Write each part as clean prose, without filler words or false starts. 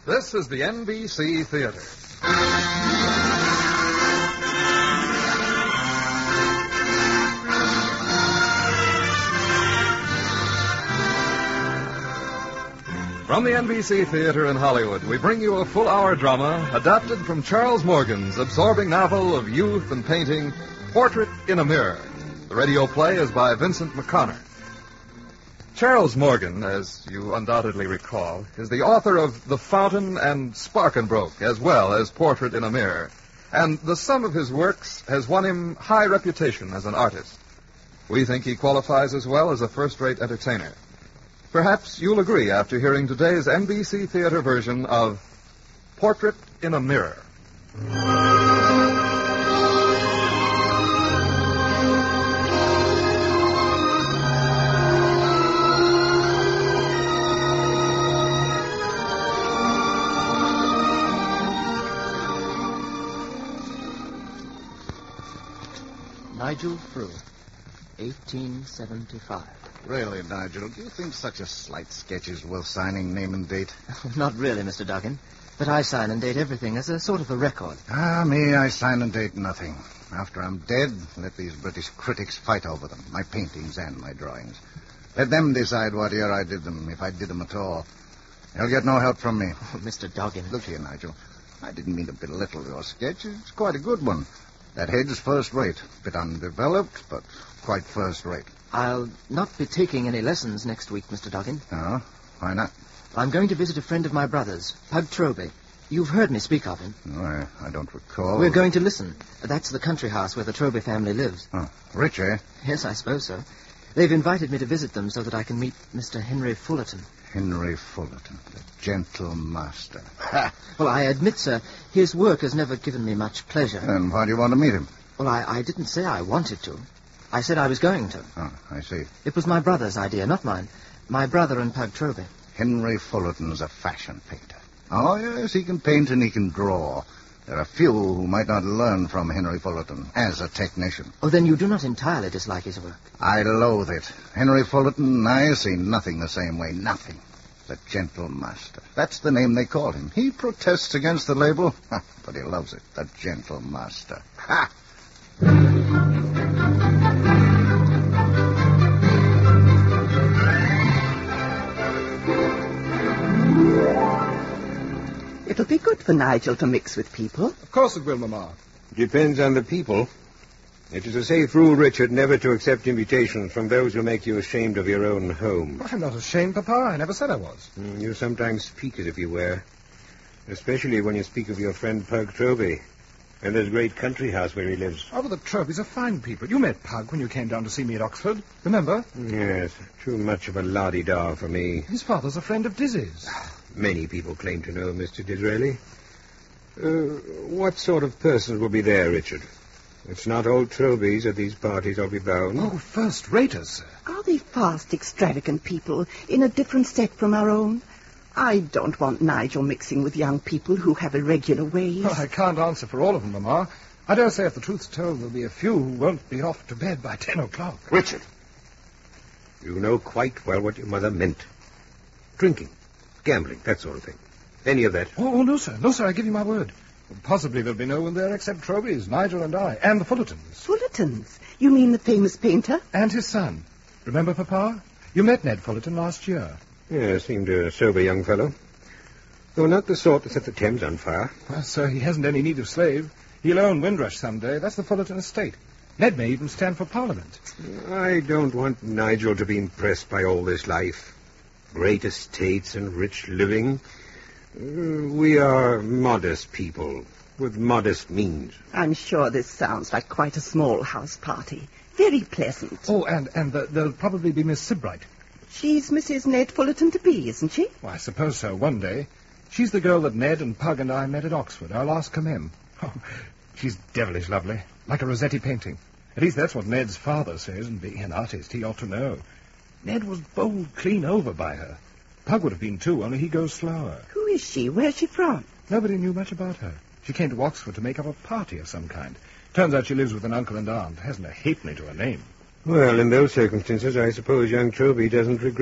This is the NBC Theater. From the NBC Theater in Hollywood, we bring you a full-hour drama adapted from Charles Morgan's absorbing novel of youth and painting, Portrait in a Mirror. The radio play is by Vincent McConnor. Charles Morgan, as you undoubtedly recall, is the author of The Fountain and Sparkenbroke, as well as Portrait in a Mirror. And the sum of his works has won him high reputation as an artist. We think he qualifies as well as a first-rate entertainer. Perhaps you'll agree after hearing today's NBC Theater version of Portrait in a Mirror. Nigel Frew, 1875. Really, Nigel, do you think such a slight sketch is worth signing name and date? Not really, Mr. Duggan. But I sign and date everything as a sort of a record. Me, I sign and date nothing. After I'm dead, let these British critics fight over them, my paintings and my drawings. Let them decide what year I did them, if I did them at all. They'll get no help from me. Oh, Mr. Duggan. Look here, Nigel. I didn't mean to belittle your sketch. It's quite a good one. That head's first rate. Bit undeveloped, but quite first rate. I'll not be taking any lessons next week, Mr. Duggan. Oh? Why not? I'm going to visit a friend of my brother's, Pug Troby. You've heard me speak of him. No, I don't recall. We're going to listen. That's the country house where the Troby family lives. Oh, rich, eh? Yes, I suppose so. They've invited me to visit them so that I can meet Mr. Henry Fullerton. Henry Fullerton, the gentle master. Ha! Well, I admit, sir, his work has never given me much pleasure. And why do you want to meet him? Well, I didn't say I wanted to. I said I was going to. Oh, I see. It was my brother's idea, not mine. My brother and Pug Troby. Henry Fullerton's a fashion painter. Oh, yes, he can paint and he can draw. There are few who might not learn from Henry Fullerton as a technician. Oh, then you do not entirely dislike his work. I loathe it. Henry Fullerton and I see nothing the same way. Nothing. The gentle master. That's the name they call him. He protests against the label, but he loves it. The gentle master. Ha! It'll be good for Nigel to mix with people. Of course it will, Mamma. Depends on the people. It is a safe rule, Richard, never to accept invitations from those who make you ashamed of your own home. I'm not ashamed, Papa. I never said I was. You sometimes speak as if you were. Especially when you speak of your friend Pug Troby and this great country house where he lives. Oh, but the Trobys are fine people. You met Pug when you came down to see me at Oxford. Remember? Yes, too much of a la-di-da for me. His father's a friend of Dizzy's. Many people claim to know Mr. Disraeli. What sort of persons will be there, Richard? It's not old Trobys at these parties, I'll be bound. Oh, first-raters, sir. Are they fast, extravagant people in a different set from our own? I don't want Nigel mixing with young people who have irregular ways. Well, I can't answer for all of them, Mamma. I dare say if the truth's told, there'll be a few who won't be off to bed by 10 o'clock. Richard, you know quite well what your mother meant. Drinking, gambling, that sort of thing. Any of that? Oh, no, sir. No, sir, I give you my word. Well, possibly there'll be no one there except Trobys, Nigel and I, and the Fullertons. Fullertons? You mean the famous painter? And his son. Remember, Papa? You met Ned Fullerton last year. Yeah, seemed a sober young fellow. Though not the sort to set the Thames on fire. Well, sir, he hasn't any need of slave. He'll own Windrush someday. That's the Fullerton estate. Ned may even stand for Parliament. I don't want Nigel to be impressed by all this life. Great estates and rich living. We are modest people with modest means. I'm sure this sounds like quite a small house party. Very pleasant. Oh, and there'll probably be Miss Sebright. She's Mrs. Ned Fullerton to be, isn't she? Well, I suppose so, one day. She's the girl that Ned and Pug and I met at Oxford, our last commem. Oh, she's devilish lovely, like a Rossetti painting. At least that's what Ned's father says, and being an artist, he ought to know. Ned was bowled clean over by her. Pug would have been too, only he goes slower. Who is she? Where's she from? Nobody knew much about her. She came to Oxford to make up a party of some kind. Turns out she lives with an uncle and aunt. Hasn't a halfpenny to her name. Well, in those circumstances, I suppose young Troby doesn't regret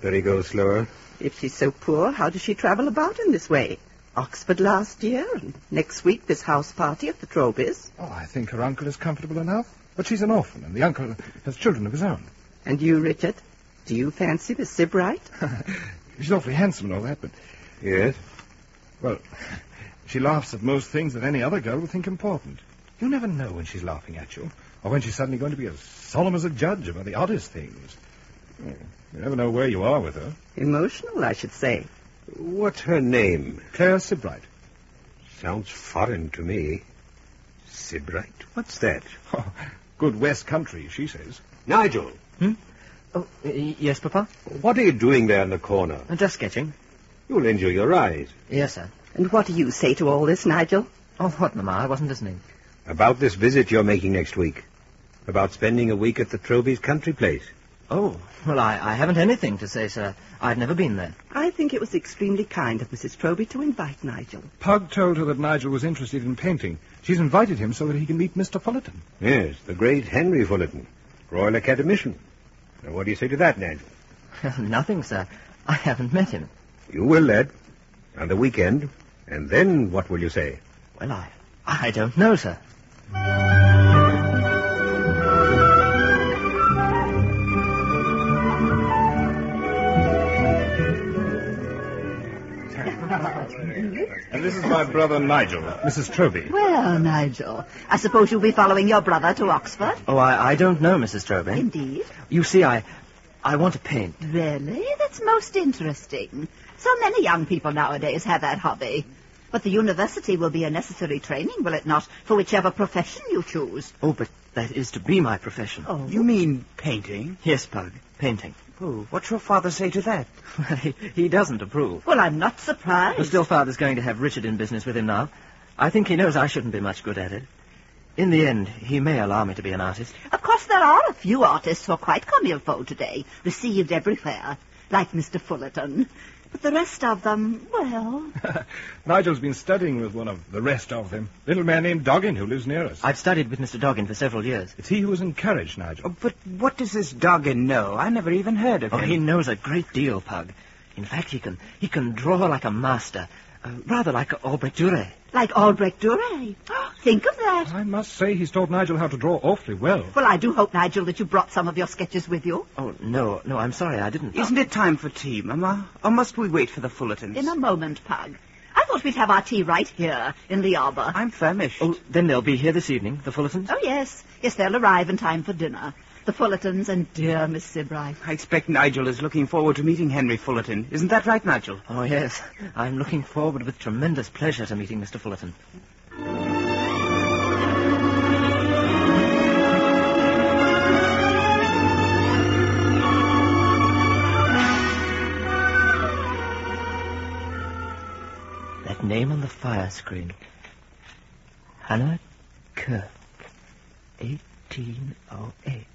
There he goes slower. If she's so poor, how does she travel about in this way? Oxford last year, and next week this house party at the Trobys. Oh, I think her uncle is comfortable enough. But she's an orphan, and the uncle has children of his own. And you, Richard? Do you fancy Miss Sibright? She's awfully handsome and all that, but... Yes? Well, she laughs at most things that any other girl would think important. You never know when she's laughing at you, or when she's suddenly going to be as solemn as a judge about the oddest things. You never know where you are with her. Emotional, I should say. What's her name? Claire Sibright. Sounds foreign to me. Sibright? What's that? Oh, good West Country, she says. Nigel! Oh, yes, Papa? What are you doing there in the corner? Just sketching. You'll injure your eyes. Yes, sir. And what do you say to all this, Nigel? Oh, what, Mama? I wasn't listening. About this visit you're making next week. About spending a week at the Trobys country place. Oh, well, I haven't anything to say, sir. I've never been there. I think it was extremely kind of Mrs. Troby to invite Nigel. Pug told her that Nigel was interested in painting. She's invited him so that he can meet Mr. Fullerton. Yes, the great Henry Fullerton, Royal Academician. Now, what do you say to that, Nigel? Nothing, sir. I haven't met him. You will, lad. On the weekend. And then what will you say? Well, I don't know, sir. And this is my brother Nigel, Mrs. Troby. Well, Nigel, I suppose you'll be following your brother to Oxford? Oh, I don't know, Mrs. Troby. Indeed. You see, I want to paint. Really? That's most interesting. So many young people nowadays have that hobby. But the university will be a necessary training, will it not, for whichever profession you choose? Oh, but that is to be my profession. Oh. You mean painting? Yes, Pug, painting. Oh, what's your father say to that? Well, he doesn't approve. Well, I'm not surprised. But still, Father's going to have Richard in business with him now. I think he knows I shouldn't be much good at it. In the end, he may allow me to be an artist. Of course, there are a few artists who are quite comme il faut today, received everywhere, like Mr. Fullerton. But the rest of them, well... Nigel's been studying with one of the rest of them. Little man named Doggin who lives near us. I've studied with Mr. Doggin for several years. It's he who has encouraged Nigel. Oh, but what does this Doggin know? I never even heard of him. Oh, he knows a great deal, Pug. In fact, he can draw like a master, rather like Albrecht Dürer. Like Albrecht Dürer? Think of that. I must say he's taught Nigel how to draw awfully well. Well, I do hope, Nigel, that you brought some of your sketches with you. Oh, no, I'm sorry, I didn't. Isn't it time for tea, Mama? Or must we wait for the Fullertons? In a moment, Pug. I thought we'd have our tea right here, in the arbour. I'm famished. Oh, then they'll be here this evening, the Fullertons? Oh, yes. Yes, they'll arrive in time for dinner. The Fullertons and dear Miss Sibright. I expect Nigel is looking forward to meeting Henry Fullerton. Isn't that right, Nigel? Oh, yes. I'm looking forward with tremendous pleasure to meeting Mr. Fullerton. That name on the fire screen. Hannah Kirk. 1808.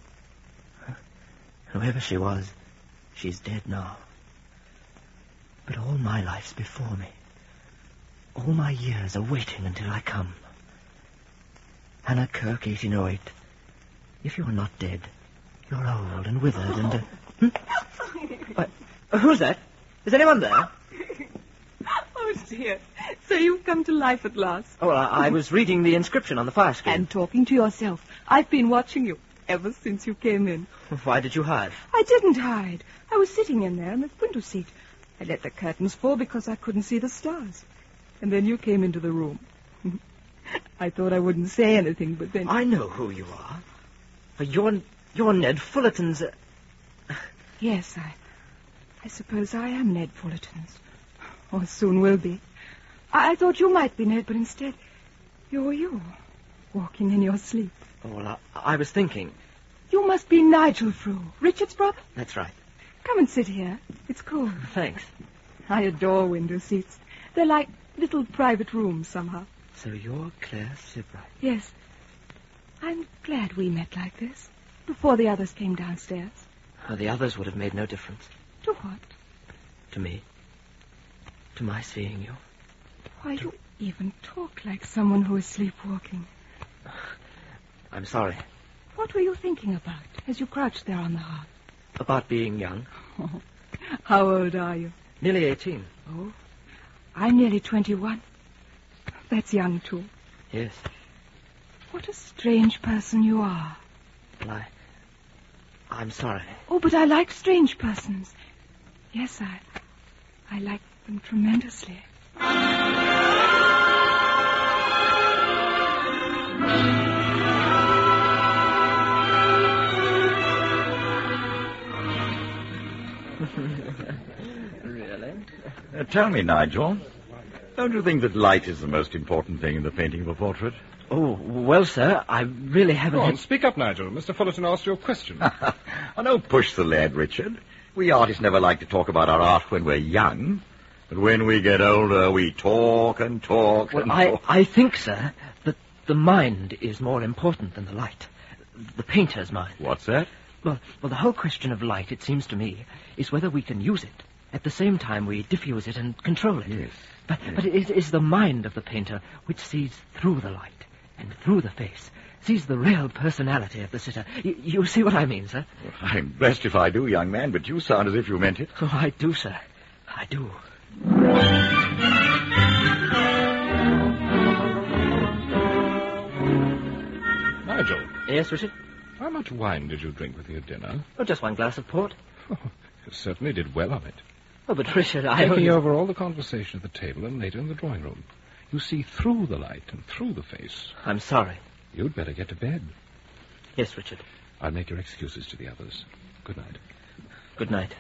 Whoever she was, she's dead now. But all my life's before me. All my years are waiting until I come. Hannah Kirk, 1808. If you're not dead, you're old and withered and... Who's that? Is anyone there? Oh, dear. So you've come to life at last. Oh, I was reading the inscription on the fire screen. And talking to yourself. I've been watching you ever since you came in. Why did you hide? I didn't hide. I was sitting in there in the window seat. I let the curtains fall because I couldn't see the stars. And then you came into the room. I thought I wouldn't say anything, but then... I know who you are. You're Ned Fullerton's... Yes, I suppose I am Ned Fullerton's. Or soon will be. I thought you might be Ned, but instead, you're you, walking in your sleep. Oh, well, I was thinking. You must be Nigel Frew, Richard's brother. That's right. Come and sit here. It's cool. Thanks. I adore window seats. They're like little private rooms somehow. So you're Claire Sibright. Yes. I'm glad we met like this, before the others came downstairs. Oh, the others would have made no difference. To what? To me. To my seeing you. Why, you even talk like someone who is sleepwalking. I'm sorry. What were you thinking about as you crouched there on the hearth? About being young. Oh, How old are you? Nearly 18. Oh, I'm nearly 21. That's young, too. Yes. What a strange person you are. Well, I'm sorry. Oh, but I like strange persons. Yes, I like them tremendously. Really? Tell me, Nigel, don't you think that light is the most important thing in the painting of a portrait? Oh, well, sir, I really haven't... Go on, speak up, Nigel. Mr. Fullerton asked you a question. Oh, don't push the lad, Richard. We artists never like to talk about our art when we're young. But when we get older, we talk and talk Well, and talk. I think, sir, that the mind is more important than the light. The painter's mind. What's that? Well, the whole question of light, it seems to me, is whether we can use it. At the same time, we diffuse it and control it. Yes. But it is the mind of the painter which sees through the light and through the face, sees the real personality of the sitter. You see what I mean, sir? Well, I'm blessed if I do, young man, but you sound as if you meant it. Oh, I do, sir. I do. Nigel, Yes, Richard? how much wine did you drink with your dinner? Oh, just one glass of port. You certainly did well on it. Oh, but Richard, I Taking only... over all the conversation at the table and later in the drawing room. You see through the light and through the face. I'm sorry. You'd better get to bed. Yes, Richard. I'll make your excuses to the others. Good night. Good night.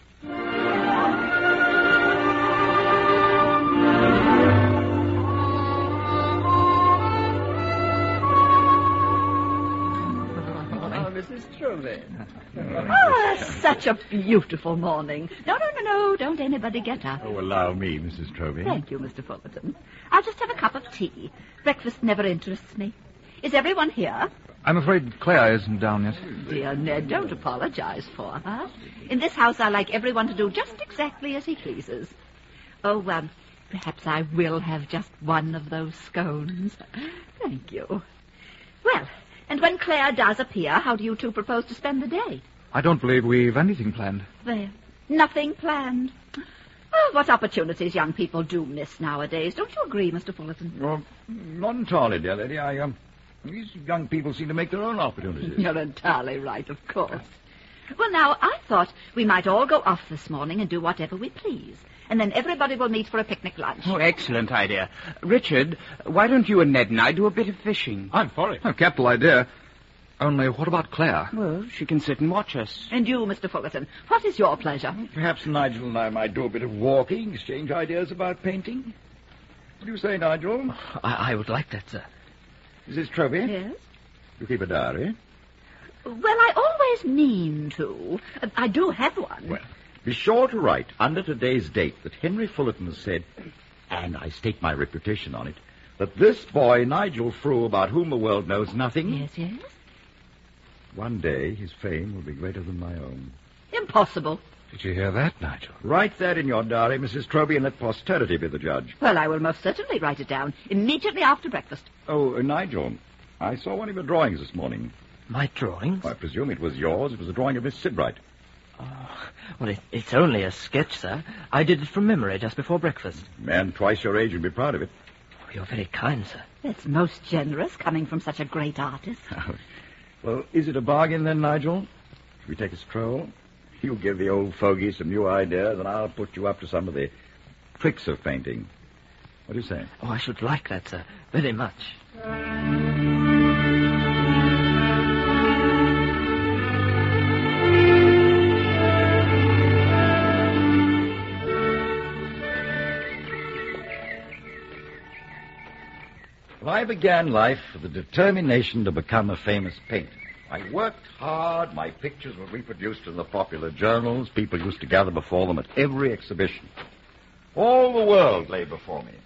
Mrs. Truby. Oh, such a beautiful morning. No, don't anybody get up. Oh, allow me, Mrs. Trovey. Thank you, Mr. Fullerton. I'll just have a cup of tea. Breakfast never interests me. Is everyone here? I'm afraid Claire isn't down yet. Dear Ned, don't apologize for her. In this house, I like everyone to do just exactly as he pleases. Oh, perhaps I will have just one of those scones. Thank you. Well, and when Claire does appear, how do you two propose to spend the day? I don't believe we've anything planned. There. Nothing planned. Oh, what opportunities young people do miss nowadays. Don't you agree, Mr. Fullerton? Well, not entirely, dear lady. These young people seem to make their own opportunities. You're entirely right, of course. Well, now, I thought we might all go off this morning and do whatever we please. And then everybody will meet for a picnic lunch. Oh, excellent idea. Richard, why don't you and Ned and I do a bit of fishing? I'm for it. Oh, capital idea. Only what about Claire? Well, she can sit and watch us. And you, Mr. Fullerton, what is your pleasure? Perhaps Nigel and I might do a bit of walking, exchange ideas about painting. What do you say, Nigel? I would like that, sir. Mrs. Trovey? Yes? You keep a diary? Well, I always mean to. I do have one. Well, be sure to write under today's date that Henry Fullerton has said, and I stake my reputation on it, that this boy, Nigel Frew, about whom the world knows nothing... Yes? One day his fame will be greater than my own. Impossible. Did you hear that, Nigel? Write that in your diary, Mrs. Trovey, and let posterity be the judge. Well, I will most certainly write it down immediately after breakfast. Oh, Nigel, I saw one of your drawings this morning. My drawings? I presume it was yours. It was a drawing of Miss Sidbright. Oh, well, it's only a sketch, sir. I did it from memory just before breakfast. A man twice your age would be proud of it. Oh, you're very kind, sir. That's most generous, coming from such a great artist. Well, is it a bargain then, Nigel? Should we take a stroll? You give the old fogey some new ideas, and I'll put you up to some of the tricks of painting. What do you say? Oh, I should like that, sir. Very much. Well, I began life with the determination to become a famous painter. I worked hard. My pictures were reproduced in the popular journals. People used to gather before them at every exhibition. All the world lay before me.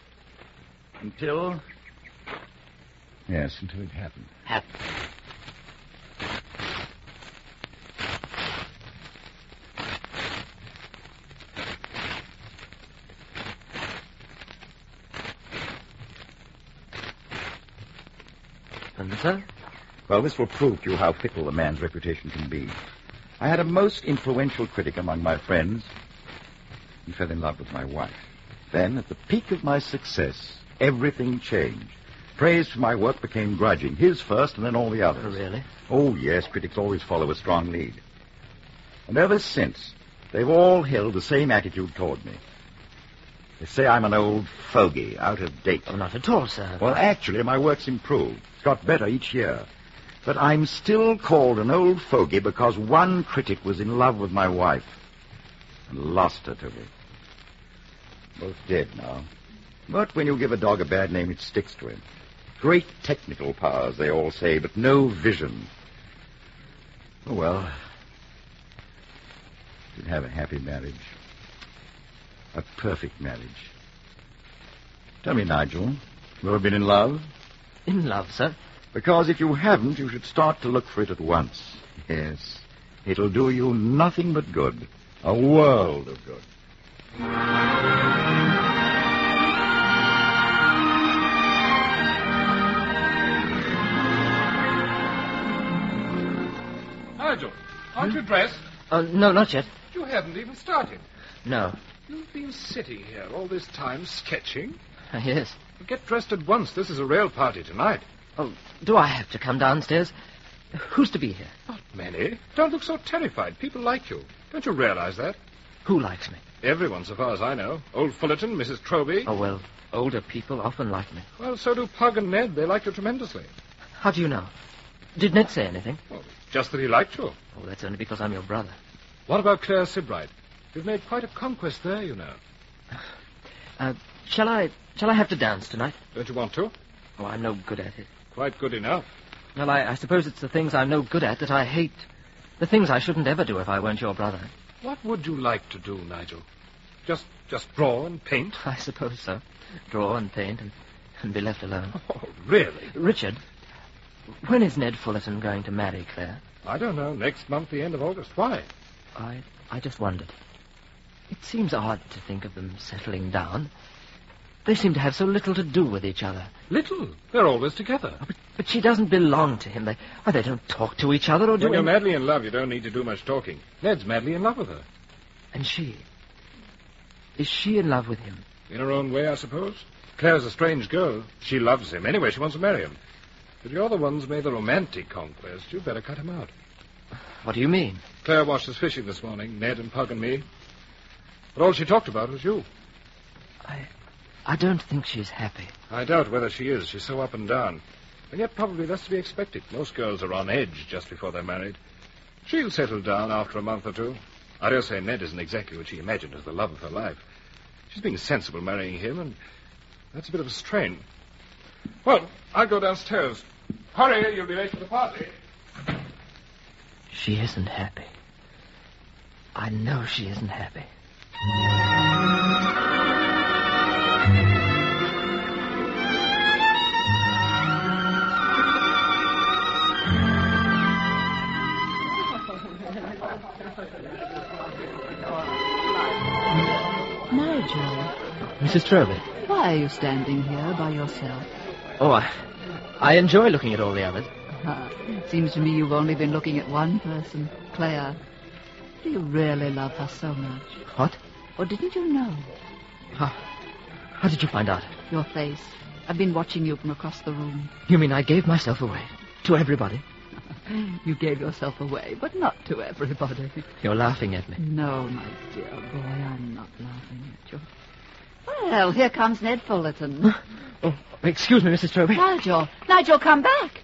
Until it happened. And, sir? Well, this will prove to you how fickle a man's reputation can be. I had a most influential critic among my friends. He fell in love with my wife. Then, at the peak of my success, everything changed. Praise for my work became grudging. His first, and then all the others. Really? Oh, yes. Critics always follow a strong lead. And ever since, they've all held the same attitude toward me. They say I'm an old fogey, out of date. Oh, not at all, sir. Well, actually, my work's improved. It's got better each year. But I'm still called an old fogey because one critic was in love with my wife and lost her to me. Both dead now. But when you give a dog a bad name, it sticks to him. Great technical powers, they all say, but no vision. Oh, well. Did have a happy marriage. A perfect marriage. Tell me, Nigel, you ever been in love? In love, sir? Because if you haven't, you should start to look for it at once. Yes. It'll do you nothing but good. A world of good. Nigel, aren't you dressed? No, not yet. You haven't even started. No. You've been sitting here all this time sketching. Yes. Get dressed at once. This is a real party tonight. Oh, do I have to come downstairs? Who's to be here? Not many. Don't look so terrified. People like you. Don't you realize that? Who likes me? Everyone, so far as I know. Old Fullerton, Mrs. Troby. Oh, well, older people often like me. Well, so do Pug and Ned. They like you tremendously. How do you know? Did Ned say anything? Well, just that he liked you. Oh, that's only because I'm your brother. What about Claire Sibright? You've made quite a conquest there, you know. Shall I have to dance tonight? Don't you want to? Oh, I'm no good at it. Quite good enough. Well, I suppose it's the things I'm no good at that I hate. The things I shouldn't ever do if I weren't your brother. What would you like to do, Nigel? Just draw and paint? I suppose so. Draw and paint and be left alone. Oh, really? Richard, when is Ned Fullerton going to marry Claire? I don't know. Next month, the end of August. Why? I just wondered. It seems odd to think of them settling down. They seem to have so little to do with each other. Little? They're always together. Oh, but she doesn't belong to him. They don't talk to each other or do When you're anything. madly in love, you don't need to do much talking. Ned's madly in love with her. And she? Is she in love with him? In her own way, I suppose. Claire's a strange girl. She loves him. Anyway, she wants to marry him. But you're the ones made the romantic conquest. You'd better cut him out. What do you mean? Claire watched us fishing this morning, Ned and Pug and me. But all she talked about was you. I don't think she's happy. I doubt whether she is. She's so up and down. And yet probably that's to be expected. Most girls are on edge just before they're married. She'll settle down after a month or two. I dare say Ned isn't exactly what she imagined as the love of her life. She's being sensible marrying him, and that's a bit of a strain. Well, I'll go downstairs. Hurry, you'll be late for the party. She isn't happy. I know she isn't happy. Nigel, Mrs. Troby. why are you standing here by yourself? Oh, I enjoy looking at all the others. Seems to me you've only been looking at one person, Claire. Do you really love her so much? What? Or didn't you know? How did you find out? Your face. I've been watching you from across the room. You mean I gave myself away to everybody? You gave yourself away, but not to everybody. You're laughing at me. No, my dear boy, I'm not laughing at you. Well, here comes Ned Fullerton. Oh, excuse me, Mrs. Troby. Nigel, come back.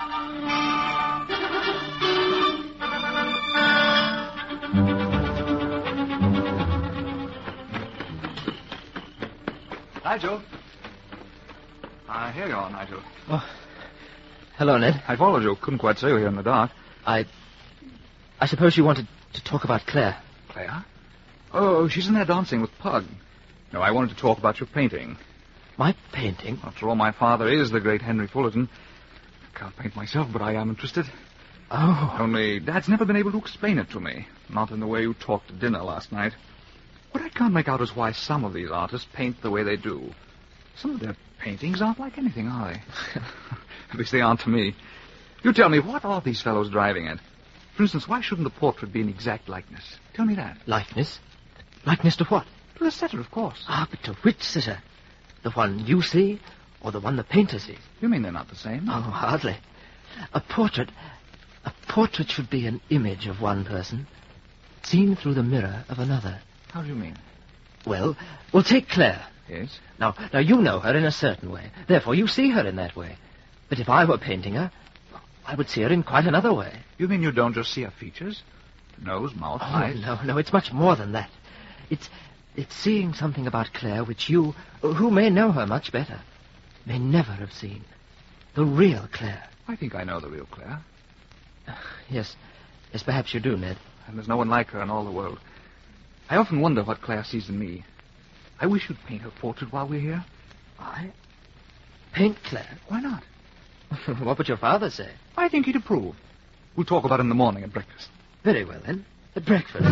Nigel. Here you are, Nigel. Oh, hello, Ned. I followed you. Couldn't quite see you here in the dark. I suppose you wanted to talk about Claire. Claire? Oh, she's in there dancing with Pug. No, I wanted to talk about your painting. My painting? After all, my father is the great Henry Fullerton. I can't paint myself, but I am interested. Oh. Only Dad's never been able to explain it to me. Not in the way you talked at dinner last night. What I can't make out is why some of these artists paint the way they do. Some of their paintings aren't like anything, are they? At least they aren't to me. You tell me, what are these fellows driving at? For instance, why shouldn't the portrait be an exact likeness? Tell me that. Likeness? Likeness to what? To the sitter, of course. Ah, but to which sitter? The one you see, or the one the painter sees? You mean they're not the same? Oh, hardly. A portrait should be an image of one person, seen through the mirror of another. How do you mean? Well, take Claire. Yes? Now, you know her in a certain way. Therefore, you see her in that way. But if I were painting her, I would see her in quite another way. You mean you don't just see her features? Nose, mouth, eyes? No, it's much more than that. It's seeing something about Claire which you, who may know her much better, may never have seen. The real Claire. I think I know the real Claire. Yes, perhaps you do, Ned. And there's no one like her in all the world. I often wonder what Claire sees in me. I wish you'd paint her portrait while we're here. I? Paint Claire? Why not? What would your father say? I think he'd approve. We'll talk about it in the morning at breakfast. Very well, then. At breakfast.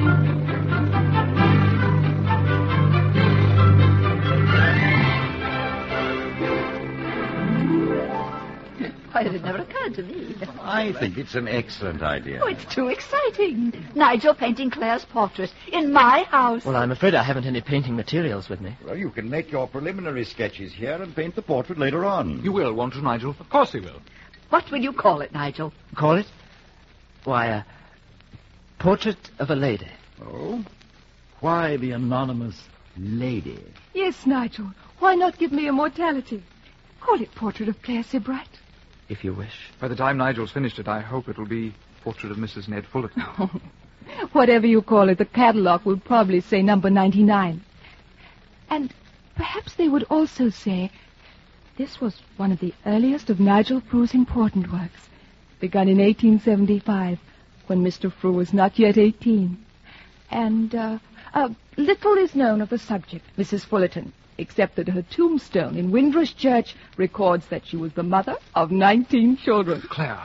Why, it never occurred to me. I think it's an excellent idea. Oh, it's too exciting. Nigel painting Claire's portrait in my house. Well, I'm afraid I haven't any painting materials with me. Well, you can make your preliminary sketches here and paint the portrait later on. You will, won't you, Nigel? Of course he will. What will you call it, Nigel? Call it? Why, Portrait of a Lady. Oh? Why the anonymous lady? Yes, Nigel. Why not give me immortality? Call it Portrait of Claire Sebright. If you wish. By the time Nigel's finished it, I hope it'll be Portrait of Mrs. Ned Fullerton. Whatever you call it, the catalogue will probably say number 99. And perhaps they would also say this was one of the earliest of Nigel Frewe's important works, begun in 1875, when Mr. Frewe was not yet 18. And little is known of the subject, Mrs. Fullerton, except that her tombstone in Windrush Church records that she was the mother of 19 children. Claire.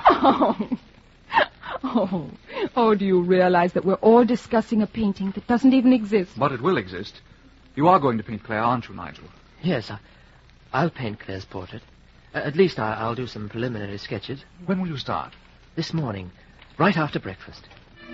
Oh, do you realize that we're all discussing a painting that doesn't even exist? But it will exist. You are going to paint Claire, aren't you, Nigel? Yes, I'll paint Claire's portrait. At least I'll do some preliminary sketches. When will you start? This morning, right after breakfast.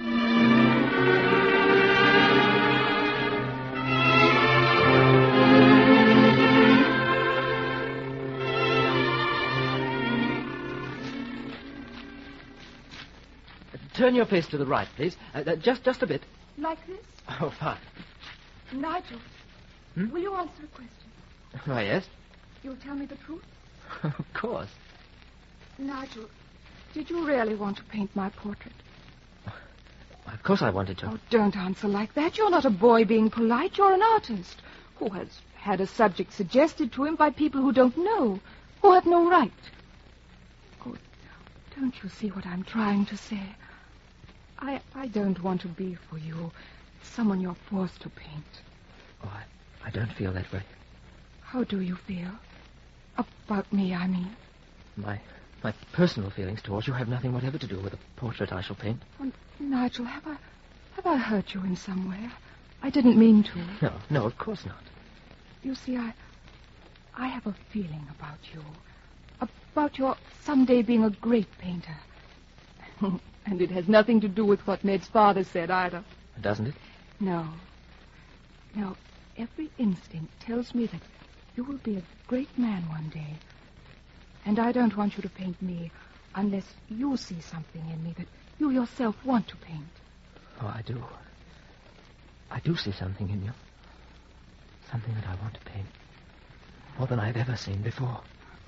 Turn your face to the right, please. Just a bit. Like this? Oh, fine. Nigel, will you answer a question? Why, yes. You'll tell me the truth? Of course. Nigel, did you really want to paint my portrait? Of course I wanted to. Oh, don't answer like that. You're not a boy being polite. You're an artist who has had a subject suggested to him by people who don't know, who have no right. Oh, don't you see what I'm trying to say? I don't want to be for you someone you're forced to paint. Oh, I don't feel that way. How do you feel? About me, I mean. My personal feelings towards you have nothing whatever to do with the portrait I shall paint. Oh, Nigel, have I hurt you in some way? I didn't mean to. No, of course not. You see, I have a feeling about you. About your someday being a great painter. And it has nothing to do with what Ned's father said, either. Doesn't it? No. No, every instinct tells me that you will be a great man one day. And I don't want you to paint me unless you see something in me that you yourself want to paint. Oh, I do. I do see something in you. Something that I want to paint. More than I've ever seen before.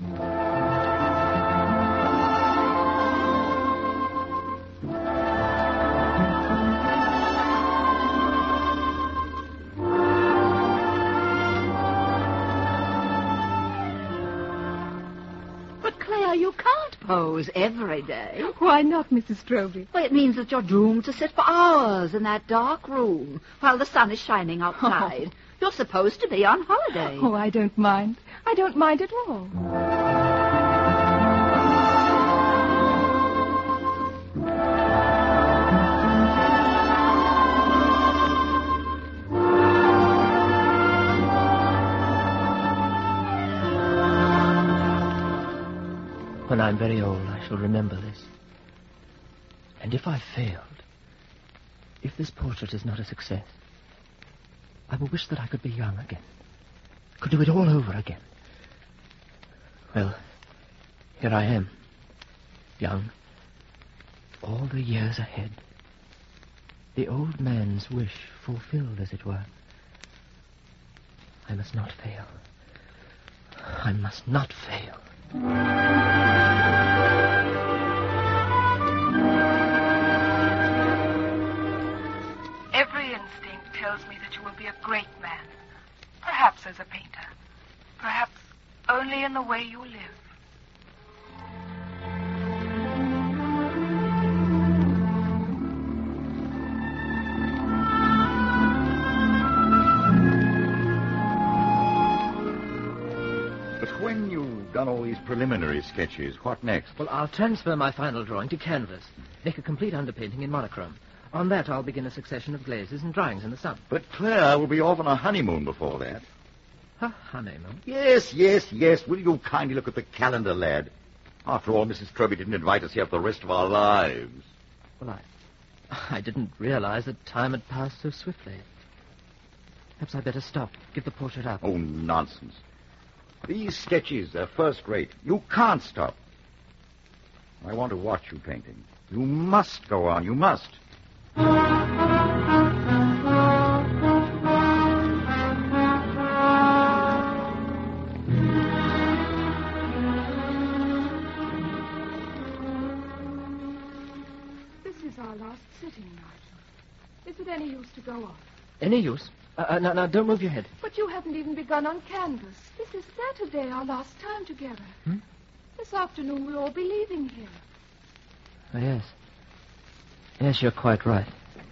You can't pose every day. Why not, Mrs. Strobel? Well, it means that you're doomed to sit for hours in that dark room while the sun is shining outside. You're supposed to be on holiday. Oh, I don't mind. I don't mind at all. When I'm very old, I shall remember this. And if I failed, if this portrait is not a success, I will wish that I could be young again, could do it all over again. Well, here I am, young, all the years ahead. The old man's wish fulfilled, as it were. I must not fail. I must not fail. Every instinct tells me that you will be a great man. Perhaps as a painter. Perhaps only in the way you live. When you've done all these preliminary sketches, what next? Well, I'll transfer my final drawing to canvas, make a complete underpainting in monochrome. On that, I'll begin a succession of glazes and dryings in the sun. But Claire will be off on a honeymoon before that. A honeymoon? Yes. Will you kindly look at the calendar, lad? After all, Mrs. Treby didn't invite us here for the rest of our lives. Well, I didn't realize that time had passed so swiftly. Perhaps I'd better stop, give the portrait up. Oh, nonsense. These sketches are first rate. You can't stop. I want to watch you painting. You must go on. You must. This is our last sitting, Nigel. Is it any use to go on? Any use? Now, don't move your head. But you haven't even begun on canvas. This is Saturday, our last time together. This afternoon we'll all be leaving here. Oh, yes. Yes, you're quite right.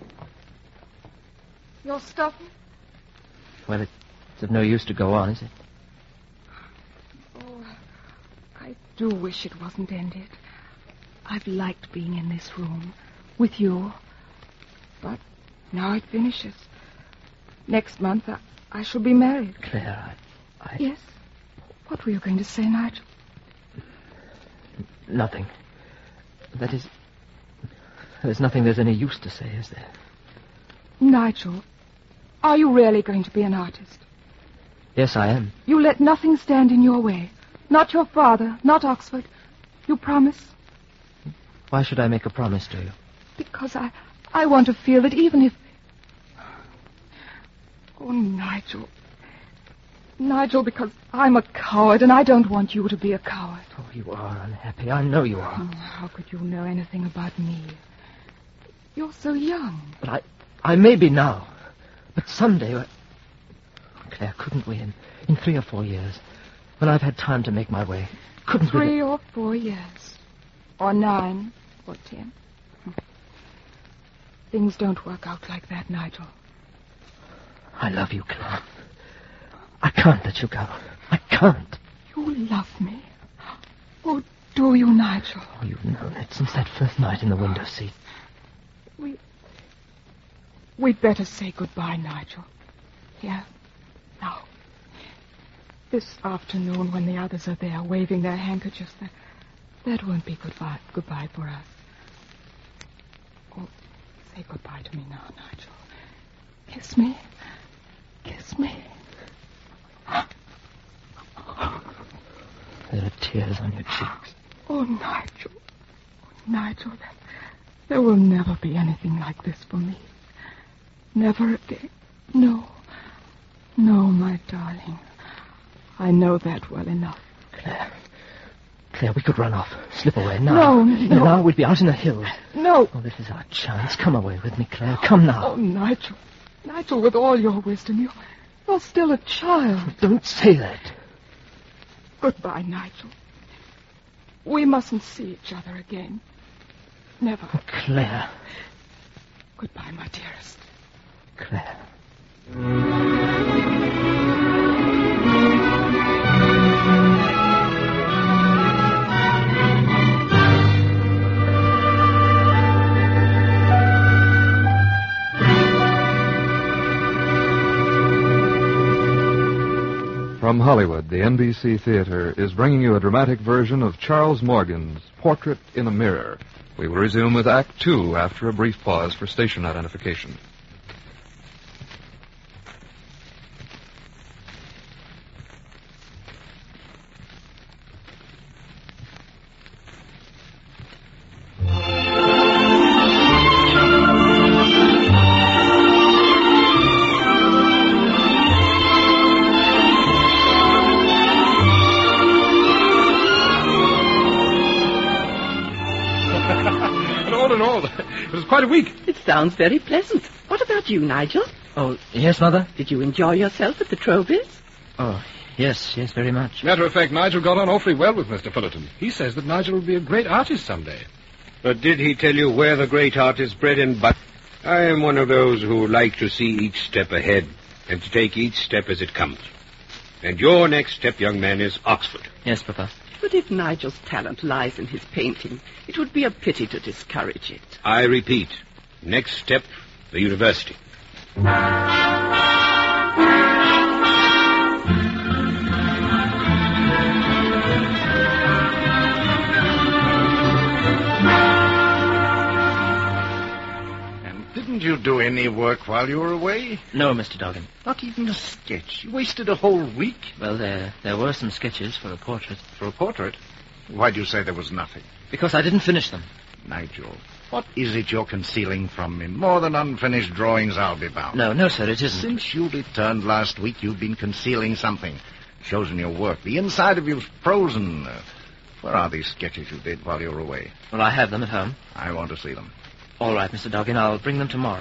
You're stopping? Well, it's of no use to go on, is it? Oh, I do wish it wasn't ended. I've liked being in this room with you. But now it finishes. Next month, I shall be married. Claire, I... Yes? What were you going to say, Nigel? Nothing. That is... There's nothing there's any use to say, is there? Nigel, are you really going to be an artist? Yes, I am. You let nothing stand in your way. Not your father, not Oxford. You promise? Why should I make a promise to you? Because I want to feel that even if... Oh, Nigel. Nigel, because I'm a coward, and I don't want you to be a coward. Oh, you are unhappy. I know you are. How could you know anything about me? You're so young. But I may be now. But someday... Claire, couldn't we, in 3 or 4 years, when I've had time to make my way, couldn't we... 3 or 4 years. Or 9 or 10. Things don't work out like that, Nigel. I love you, Claire. I can't let you go. I can't. You love me? Oh, do you, Nigel? Oh, you've known it since that first night in the window seat. We'd better say goodbye, Nigel. Here. Now. This afternoon when the others are there waving their handkerchiefs, that won't be goodbye for us. Oh, say goodbye to me now, Nigel. Kiss me. Kiss me. There are tears on your cheeks. Oh, Nigel. Nigel, there will never be anything like this for me. Never again. No. No, my darling. I know that well enough. Claire, we could run off. Slip away now. No. Now we'd be out in the hills. No. Oh, this is our chance. Come away with me, Claire. Come now. Oh, Nigel. Nigel, with all your wisdom, you're still a child. Don't say that. Goodbye, Nigel. We mustn't see each other again. Never. Oh, Claire. Goodbye, my dearest. Claire. From Hollywood, the NBC Theater is bringing you a dramatic version of Charles Morgan's Portrait in a Mirror, We will resume with Act 2 after a brief pause for station identification. It was quite a week. It sounds very pleasant. What about you, Nigel? Oh, yes, Mother? Did you enjoy yourself at the Trowbridge? Oh, yes, very much. Matter of fact, Nigel got on awfully well with Mr. Fullerton. He says that Nigel will be a great artist someday. But did he tell you where the great artist bred and butter? I am one of those who like to see each step ahead and to take each step as it comes. And your next step, young man, is Oxford. Yes, Papa. But if Nigel's talent lies in his painting, it would be a pity to discourage it. I repeat, next step, the university. Didn't you do any work while you were away? No, Mr. Doggin. Not even a sketch. You wasted a whole week. Well, there were some sketches for a portrait. For a portrait? Why do you say there was nothing? Because I didn't finish them. Nigel, what is it you're concealing from me? More than unfinished drawings, I'll be bound. No, sir, it isn't. Since you returned last week, you've been concealing something. Shows in your work. The inside of you's frozen. Where are these sketches you did while you were away? Well, I have them at home. I want to see them. All right, Mr. Doggin, I'll bring them tomorrow.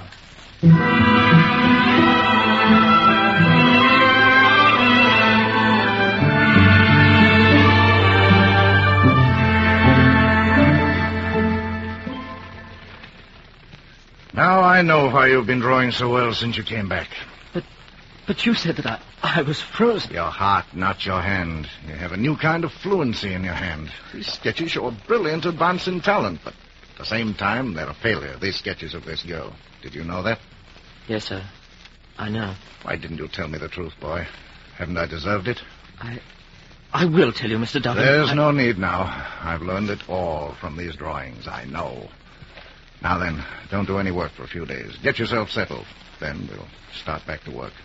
Now I know why you've been drawing so well since you came back. But you said that I was frozen. Your heart, not your hand. You have a new kind of fluency in your hand. These sketches show a brilliant advance in talent, but at the same time, they're a failure, these sketches of this girl. Did you know that? Yes, sir. I know. Why didn't you tell me the truth, boy? Haven't I deserved it? I will tell you, Mr. Doggin. There's no need now. I've learned it all from these drawings. I know. Now then, don't do any work for a few days. Get yourself settled. Then we'll start back to work.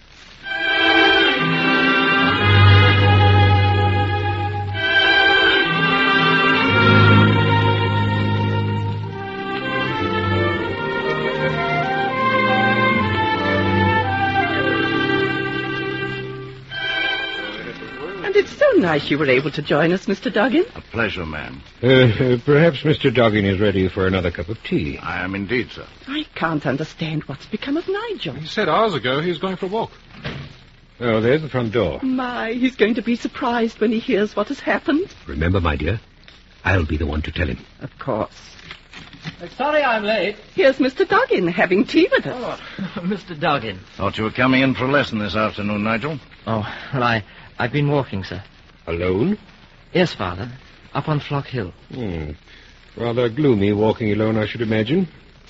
And it's so nice you were able to join us, Mr. Doggin. A pleasure, ma'am. Perhaps Mr. Doggin is ready for another cup of tea. I am indeed, sir. I can't understand what's become of Nigel. He said hours ago he was going for a walk. Oh, there's the front door. My, he's going to be surprised when he hears what has happened. Remember, my dear, I'll be the one to tell him. Of course. Sorry I'm late. Here's Mr. Doggin having tea with us. Oh, Mr. Doggin. Thought you were coming in for a lesson this afternoon, Nigel. Oh, well, I've been walking, sir. Alone? Yes, Father. Up on Flock Hill. Rather gloomy walking alone, I should imagine.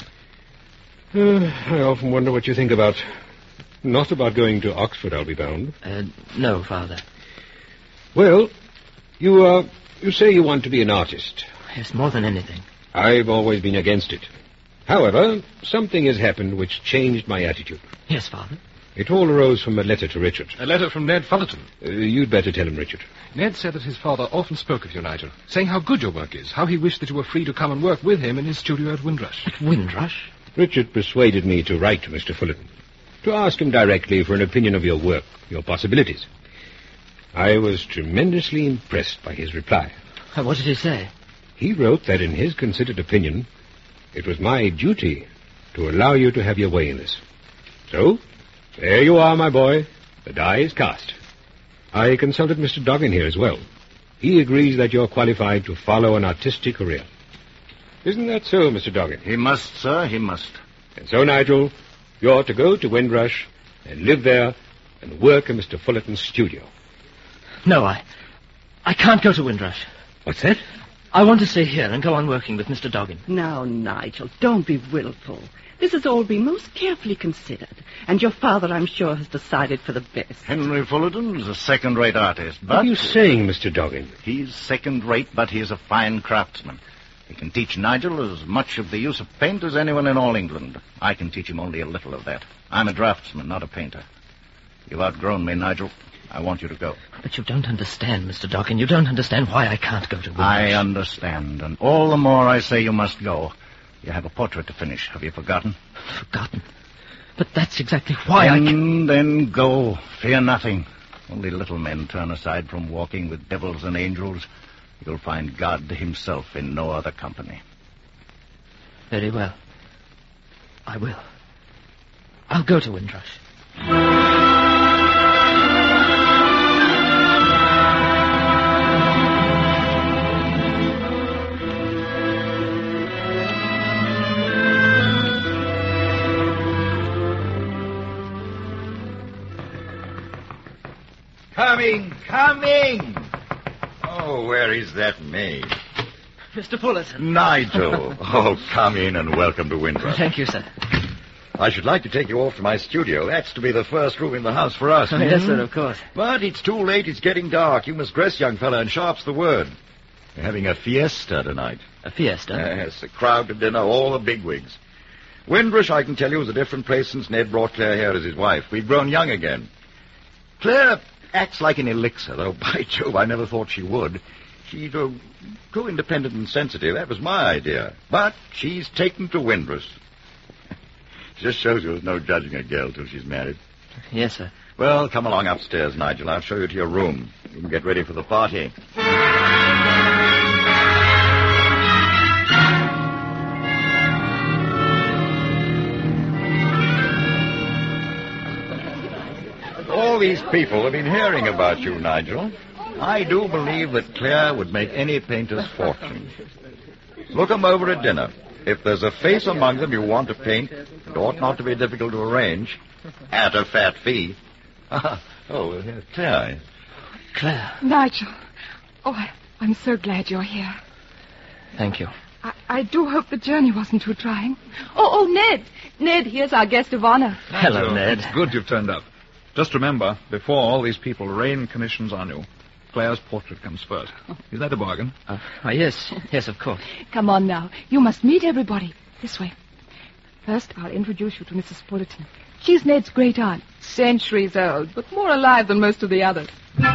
I often wonder what you think about. Not about going to Oxford, I'll be bound. No, Father. Well, you say you want to be an artist. Yes, more than anything. I've always been against it. However, something has happened which changed my attitude. Yes, Father. It all arose from a letter to Richard. A letter from Ned Fullerton. You'd better tell him, Richard. Ned said that his father often spoke of you, Nigel, saying how good your work is, how he wished that you were free to come and work with him in his studio at Windrush. At Windrush? Richard persuaded me to write to Mr. Fullerton, to ask him directly for an opinion of your work, your possibilities. I was tremendously impressed by his reply. What did he say? He wrote that in his considered opinion, it was my duty to allow you to have your way in this. So, there you are, my boy. The die is cast. I consulted Mr. Doggin here as well. He agrees that you're qualified to follow an artistic career. Isn't that so, Mr. Doggin? He must, sir, he must. And so, Nigel, you're to go to Windrush and live there and work in Mr. Fullerton's studio. No, I can't go to Windrush. What's that? I want to stay here and go on working with Mr. Doggin. Now, Nigel, don't be willful. This has all been most carefully considered, and your father, I'm sure, has decided for the best. Henry Fullerton is a second-rate artist, but... What are you saying, Mr. Doggin? He's second-rate, but he's a fine craftsman. He can teach Nigel as much of the use of paint as anyone in all England. I can teach him only a little of that. I'm a draftsman, not a painter. You've outgrown me, Nigel. I want you to go. But you don't understand, Mr. Dockin. You don't understand why I can't go to Windrush. I understand, and all the more I say you must go. You have a portrait to finish. Have you forgotten? Forgotten? But that's exactly why I can... Then go. Fear nothing. Only little men turn aside from walking with devils and angels. You'll find God himself in no other company. Very well. I will. I'll go to Windrush. Coming! Oh, where is that maid? Mr. Fullerton. Nigel. Oh, come in and welcome to Windrush. Thank you, sir. I should like to take you off to my studio. That's to be the first room in the house for us. Oh, yes, sir, of course. But it's too late. It's getting dark. You must dress, young fella, and sharp's the word. We're having a fiesta tonight. A fiesta? Yes, a crowded dinner, all the bigwigs. Windrush, I can tell you, is a different place since Ned brought Claire here as his wife. We've grown young again. Claire acts like an elixir, though, by Jove, I never thought she would. She's too independent and sensitive. That was my idea. But she's taken to Windrush. Just shows you there's no judging a girl till she's married. Yes, sir. Well, come along upstairs, Nigel. I'll show you to your room. You can get ready for the party. All these people have been hearing about you, Nigel. I do believe that Claire would make any painter's fortune. Look 'em over at dinner. If there's a face among them you want to paint, it ought not to be difficult to arrange. At a fat fee. Claire. Claire. Nigel. Oh, I'm so glad you're here. Thank you. I do hope the journey wasn't too trying. Oh, Ned. Ned, here's our guest of honor. Hello, Ned. It's good you've turned up. Just remember, before all these people rain commissions on you, Claire's portrait comes first. Is that a bargain? Yes. Yes, of course. Come on now. You must meet everybody. This way. First, I'll introduce you to Mrs. Fullerton. She's Ned's great aunt, centuries old, but more alive than most of the others.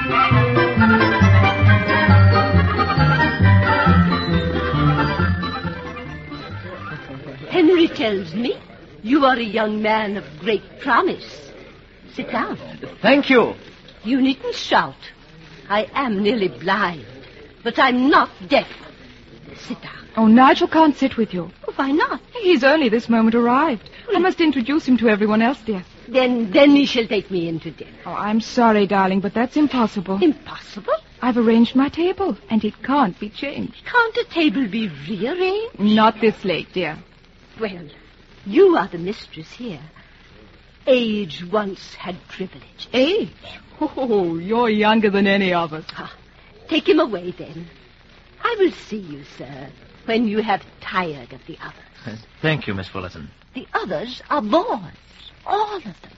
Henry tells me you are a young man of great promise. Sit down. Thank you. You needn't shout. I am nearly blind, but I'm not deaf. Sit down. Oh, Nigel can't sit with you. Why not? He's only this moment arrived. I must introduce him to everyone else, dear. Then he shall take me in to dinner. Oh, I'm sorry, darling, but that's impossible. Impossible? I've arranged my table, and it can't be changed. Can't a table be rearranged? Not this late, dear. Well, you are the mistress here. Age once had privilege. Age? Oh, you're younger than any of us. Take him away, then. I will see you, sir, when you have tired of the others. Thank you, Miss Fullerton. The others are boys. All of them.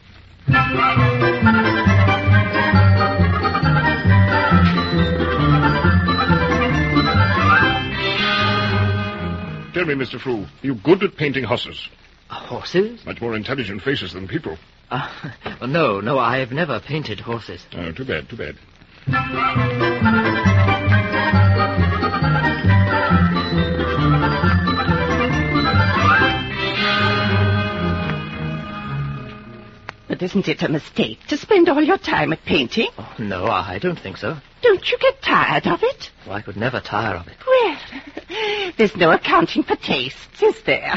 Tell me, Mr. Frew, are you good at painting horses? Horses? Much more intelligent faces than people. No, I've never painted horses. Oh, too bad. But isn't it a mistake to spend all your time at painting? Oh, no, I don't think so. Don't you get tired of it? Well, I could never tire of it. Well, there's no accounting for tastes, is there?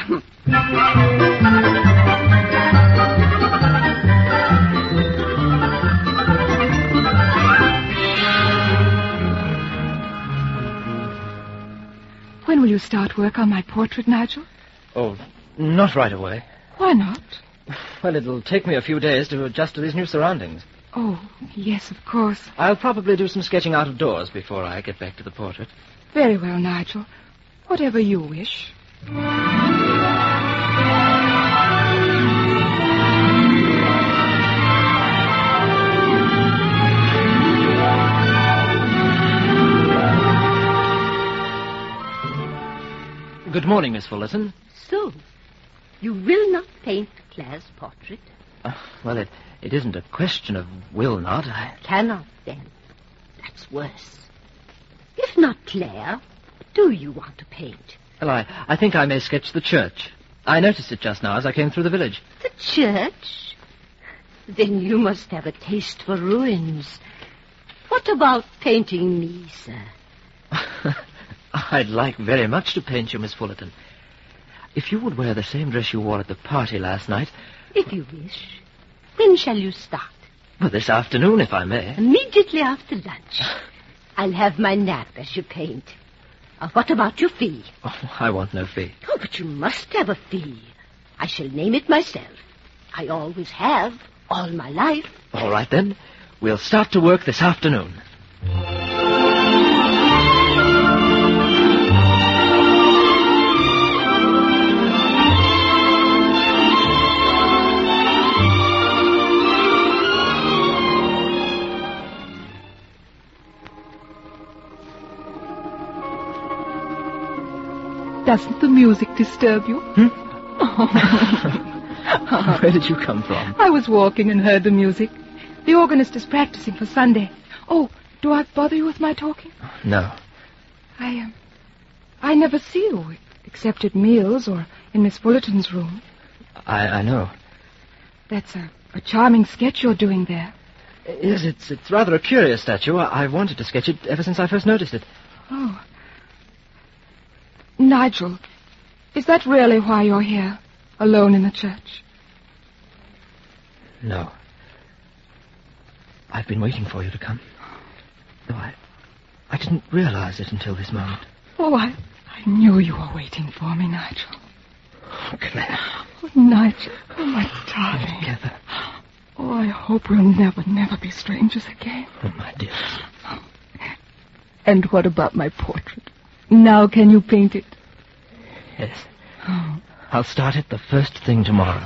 When will you start work on my portrait, Nigel? Oh, not right away. Why not? Well, it'll take me a few days to adjust to these new surroundings. Oh, yes, of course. I'll probably do some sketching out of doors before I get back to the portrait. Very well, Nigel. Whatever you wish. Good morning, Miss Fullerton. So, you will not paint Claire's portrait? Well, it isn't a question of will not. Cannot, then. That's worse. If not Claire, what do you want to paint? Well, I think I may sketch the church. I noticed it just now as I came through the village. The church? Then you must have a taste for ruins. What about painting me, sir? I'd like very much to paint you, Miss Fullerton. If you would wear the same dress you wore at the party last night... If you wish. When shall you start? Well, this afternoon, if I may. Immediately after lunch. I'll have my nap as you paint. What about your fee? Oh, I want no fee. Oh, but you must have a fee. I shall name it myself. I always have, all my life. All right, then. We'll start to work this afternoon. Doesn't the music disturb you? Where did you come from? I was walking and heard the music. The organist is practicing for Sunday. Oh, do I bother you with my talking? No. I never see you, except at meals or in Miss Fullerton's room. I know. That's a charming sketch you're doing there. Yes, it's rather a curious statue. I've wanted to sketch it ever since I first noticed it. Oh. Nigel, is that really why you're here, alone in the church? No. I've been waiting for you to come. Though I didn't realize it until this moment. Oh, I knew you were waiting for me, Nigel. Oh, Claire. Oh, Nigel. Oh, my darling. Together. Oh, I hope we'll never be strangers again. Oh, my dearest. And what about my portrait? Now can you paint it? Yes. Oh. I'll start it the first thing tomorrow.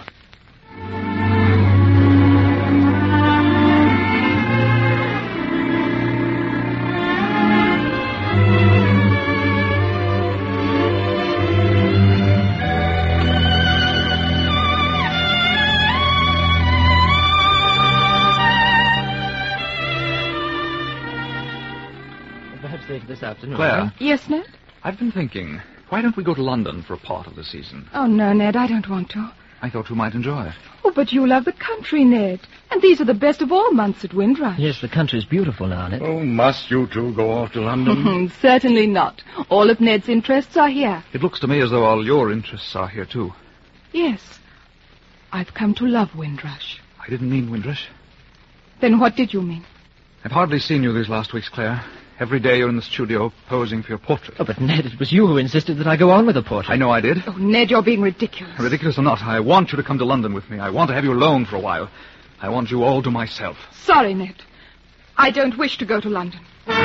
Perhaps later this afternoon. Claire. Yes, Ned? I've been thinking, why don't we go to London for a part of the season? Oh, no, Ned, I don't want to. I thought you might enjoy it. Oh, but you love the country, Ned. And these are the best of all months at Windrush. Yes, the country's beautiful now, Ned. Oh, must you two go off to London? Certainly not. All of Ned's interests are here. It looks to me as though all your interests are here, too. Yes. I've come to love Windrush. I didn't mean Windrush. Then what did you mean? I've hardly seen you these last weeks, Claire. Every day you're in the studio posing for your portrait. Oh, but Ned, it was you who insisted that I go on with the portrait. I know I did. Oh, Ned, you're being ridiculous. Ridiculous or not, I want you to come to London with me. I want to have you alone for a while. I want you all to myself. Sorry, Ned. I don't wish to go to London.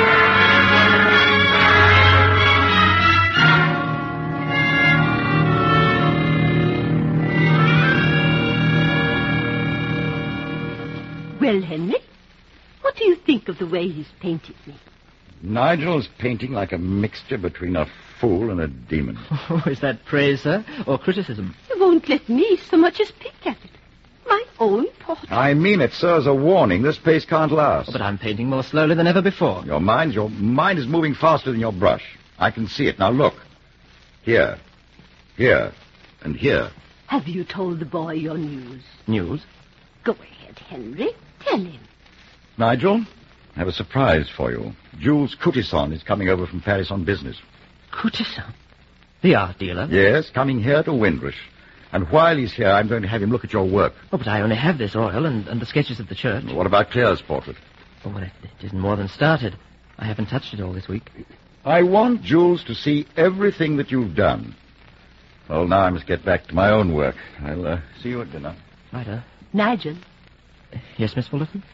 Well, Henry, what do you think of the way he's painted me? Nigel's painting like a mixture between a fool and a demon. Oh, is that praise, sir, or criticism? You won't let me so much as pick at it. My own portrait. I mean it, sir, as a warning. This pace can't last. Oh, but I'm painting more slowly than ever before. Your mind is moving faster than your brush. I can see it. Now look. Here, and here. Have you told the boy your news? News? Go ahead, Henry. Tell him. Nigel, I have a surprise for you. Jules Cutisson is coming over from Paris on business. Cutisson? The art dealer? Yes, coming here to Windrush. And while he's here, I'm going to have him look at your work. Oh, but I only have this oil and the sketches of the church. What about Claire's portrait? Oh, well, it isn't more than started. I haven't touched it all this week. I want Jules to see everything that you've done. Well, now I must get back to my own work. I'll see you at dinner. Right, Nigel. Yes, Miss Fullerton?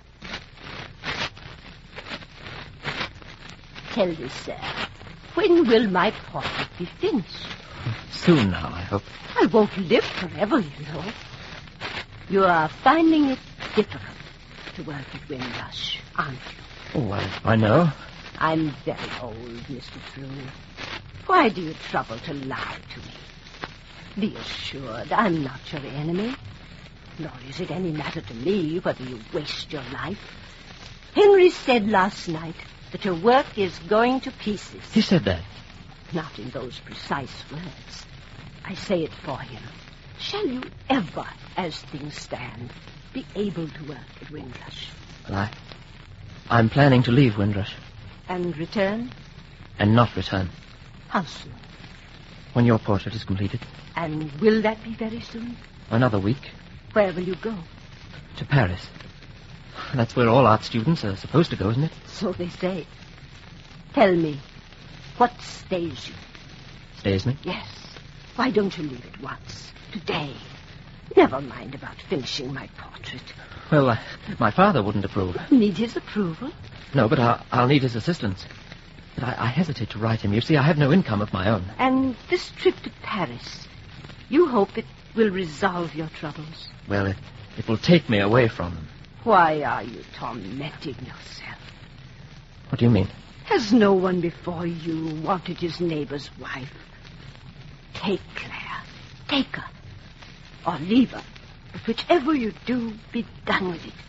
Tell me, sir, when will my portrait be finished? Soon now, I hope. I won't live forever, you know. You are finding it difficult to work at Windrush, aren't you? Oh, well, I know. I'm very old, Mr. Frew. Why do you trouble to lie to me? Be assured I'm not your enemy. Nor is it any matter to me whether you waste your life. Henry said last night that your work is going to pieces. He said that? Not in those precise words. I say it for him. Shall you ever, as things stand, be able to work at Windrush? Well, I'm planning to leave Windrush. And return? And not return. How soon? When your portrait is completed. And will that be very soon? Another week. Where will you go? To Paris. That's where all art students are supposed to go, isn't it? So they say. Tell me, what stays you? Stays me? Yes. Why don't you leave at once? Today. Never mind about finishing my portrait. Well, my father wouldn't approve. Need his approval? No, but I'll need his assistance. But I hesitate to write him. You see, I have no income of my own. And this trip to Paris, you hope it will resolve your troubles? Well, it will take me away from him. Why are you tormenting yourself? What do you mean? Has no one before you wanted his neighbor's wife? Take Claire. Take her. Or leave her. But whichever you do, be done with it.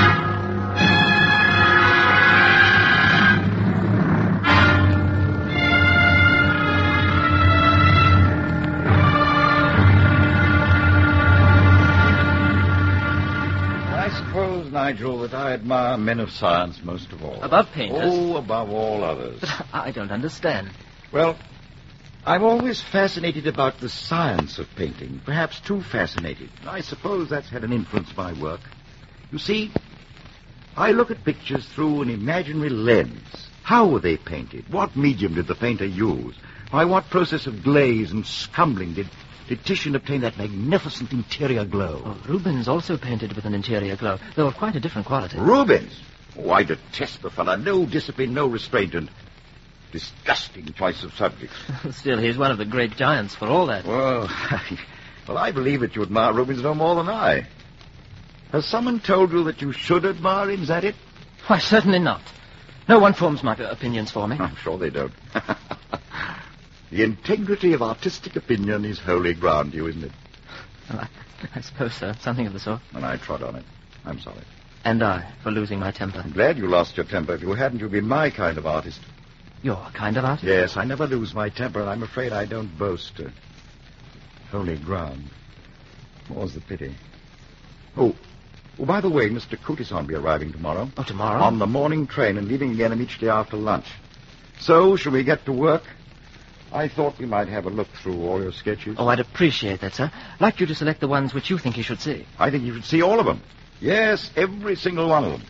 Nigel, that I admire men of science most of all. Above painters? Oh, above all others. But I don't understand. Well, I'm always fascinated about the science of painting. Perhaps too fascinated. I suppose that's had an influence on my work. You see, I look at pictures through an imaginary lens. How were they painted? What medium did the painter use? By what process of glaze and scumbling did Titian obtain that magnificent interior glow? Oh, Rubens also painted with an interior glow, though of quite a different quality. Rubens? Oh, I detest the fellow. No discipline, no restraint, and disgusting choice of subjects. Still, he's one of the great giants for all that. Well, I believe that you admire Rubens no more than I. Has someone told you that you should admire him? Is that it? Why, certainly not. No one forms my opinions for me. I'm sure they don't. The integrity of artistic opinion is holy ground to you, isn't it? Well, I suppose so. Something of the sort. And I trod on it. I'm sorry. And I, for losing my temper. I'm glad you lost your temper. If you hadn't, you'd be my kind of artist. Your kind of artist? Yes, I never lose my temper, and I'm afraid I don't boast. Holy ground. More's the pity. Oh, by the way, Mr. Curtison will be arriving tomorrow. Oh, tomorrow? On the morning train and leaving again each day after lunch. So, shall we get to work? I thought we might have a look through all your sketches. Oh, I'd appreciate that, sir. I'd like you to select the ones which you think he should see. I think you should see all of them. Yes, every single one of them.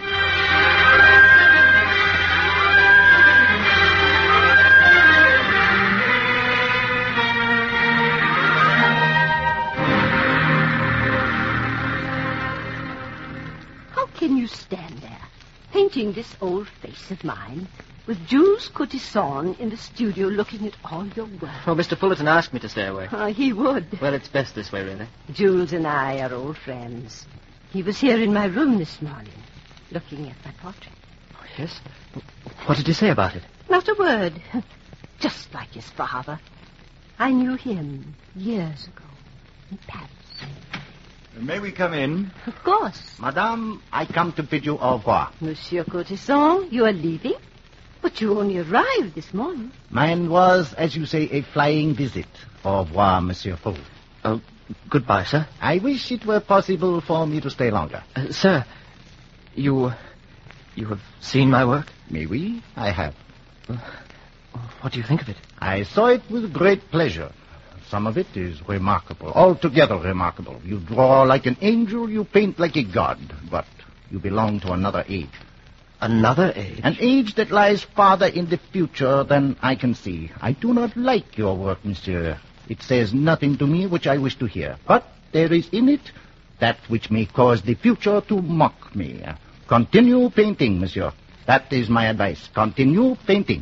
How can you stand there, painting this old face of mine, with Jules Curtison in the studio looking at all your work? Well, Mr. Fullerton asked me to stay away. He would. Well, it's best this way, really. Jules and I are old friends. He was here in my room this morning, looking at my portrait. Oh, yes? What did he say about it? Not a word. Just like his father. I knew him years ago in Paris. May we come in? Of course. Madame, I come to bid you au revoir. Monsieur Curtison, you are leaving? But you only arrived this morning. Mine was, as you say, a flying visit. Au revoir, Monsieur Fou. Oh, goodbye, sir. I wish it were possible for me to stay longer. Sir, you have seen my work? Mais oui, I have. What do you think of it? I saw it with great pleasure. Some of it is remarkable, altogether remarkable. You draw like an angel, you paint like a god, but you belong to another age. Another age? An age that lies farther in the future than I can see. I do not like your work, monsieur. It says nothing to me which I wish to hear. But there is in it that which may cause the future to mock me. Continue painting, monsieur. That is my advice. Continue painting.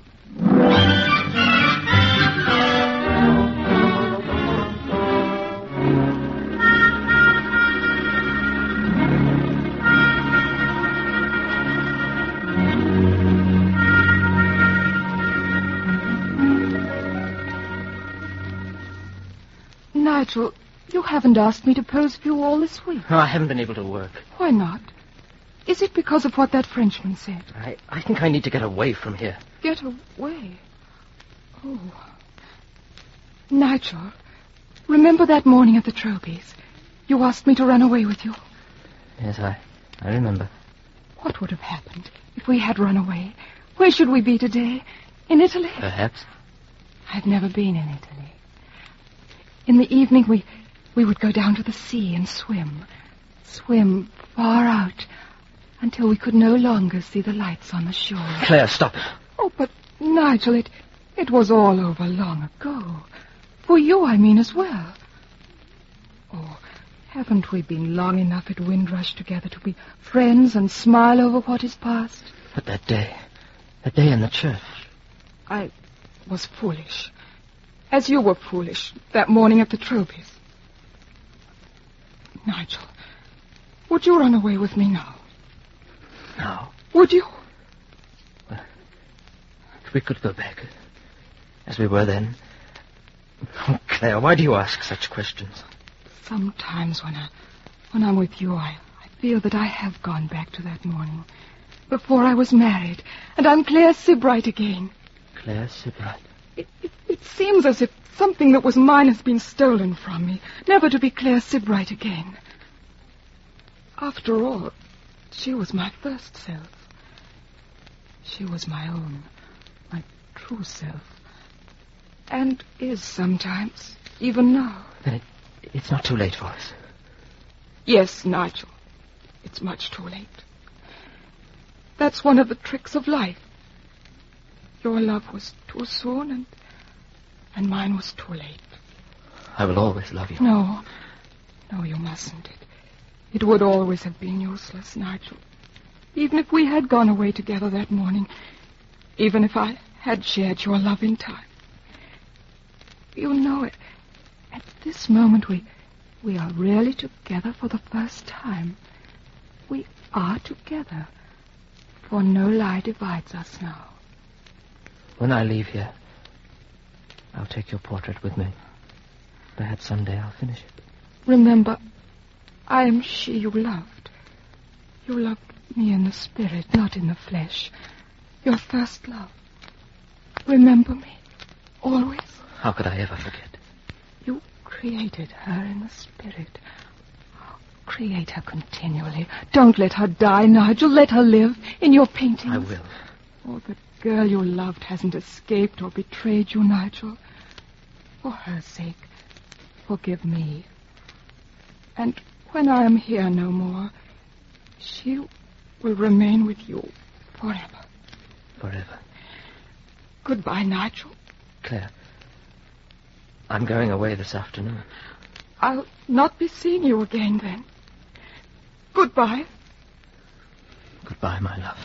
Nigel, you haven't asked me to pose for you all this week. Oh, I haven't been able to work. Why not? Is it because of what that Frenchman said? I think I need to get away from here. Get away? Oh. Nigel, remember that morning at the Trobies? You asked me to run away with you. Yes, I remember. What would have happened if we had run away? Where should we be today? In Italy? Perhaps. I've never been in Italy. In the evening, we would go down to the sea and swim. Swim far out until we could no longer see the lights on the shore. Claire, stop it. Oh, but Nigel, it was all over long ago. For you, I mean, as well. Oh, haven't we been long enough at Windrush together to be friends and smile over what is past? But that day in the church. I was foolish. As you were foolish that morning at the Trobies. Nigel, would you run away with me now? Now? Would you? Well, if we could go back, as we were then. Oh, Claire, why do you ask such questions? Sometimes when I'm with you, I feel that I have gone back to that morning, before I was married, and I'm Claire Sibright again. Claire Sibright? It seems as if something that was mine has been stolen from me, never to be Claire Sibright again. After all, she was my first self. She was my own, my true self. And is sometimes, even now. Then it's not too late for us. Yes, Nigel. It's much too late. That's one of the tricks of life. Your love was too soon, and mine was too late. I will always love you. No, you mustn't. It would always have been useless, Nigel. Even if we had gone away together that morning, even if I had shared your love in time. You know it. At this moment, we are really together for the first time. We are together, for no lie divides us now. When I leave here, I'll take your portrait with me. Perhaps someday I'll finish it. Remember, I am she you loved. You loved me in the spirit, not in the flesh. Your first love. Remember me, always. How could I ever forget? You created her in the spirit. Create her continually. Don't let her die, Nigel. Let her live in your paintings. I will. Oh, the girl you loved hasn't escaped or betrayed you, Nigel. For her sake, forgive me. And when I am here no more, she will remain with you forever. Forever. Goodbye, Nigel. Claire, I'm going away this afternoon. I'll not be seeing you again then. Goodbye. Goodbye, my love.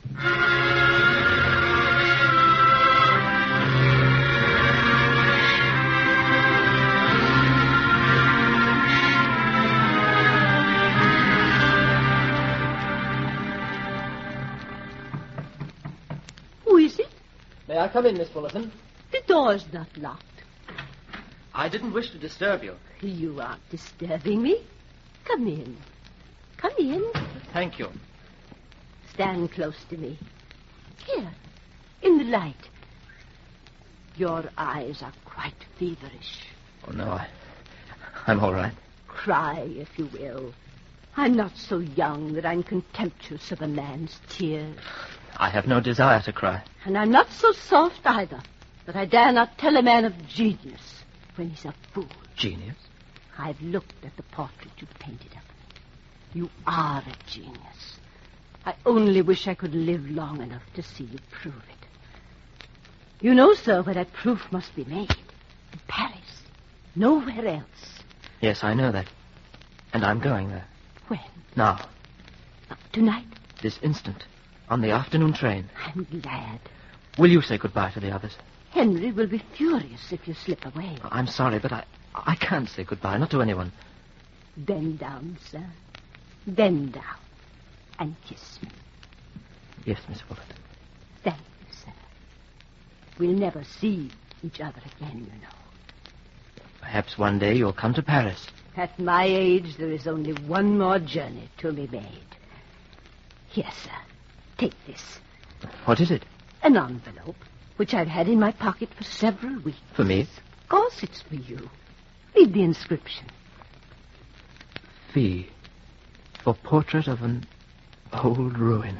Who is it? May I come in, Miss Fullerton? The door's not locked. I didn't wish to disturb you. You aren't disturbing me. Come in. Come in. Thank you. Stand close to me. Here, in the light. Your eyes are quite feverish. Oh, no, I'm all right. Cry, if you will. I'm not so young that I'm contemptuous of a man's tears. I have no desire to cry. And I'm not so soft either that I dare not tell a man of genius when he's a fool. Genius? I've looked at the portrait you painted of me. You are a genius. I only wish I could live long enough to see you prove it. You know, sir, where that proof must be made. In Paris. Nowhere else. Yes, I know that. And I'm going there. When? Now. Tonight? This instant. On the afternoon train. I'm glad. Will you say goodbye to the others? Henry will be furious if you slip away. I'm sorry, but I can't say goodbye, not to anyone. Bend down, sir. Bend down. And kiss me. Yes, Miss Fullerton. Thank you, sir. We'll never see each other again, you know. Perhaps one day you'll come to Paris. At my age, there is only one more journey to be made. Here, sir. Take this. What is it? An envelope, which I've had in my pocket for several weeks. For me? Of course it's for you. Read the inscription. Fee. For portrait of an old ruin.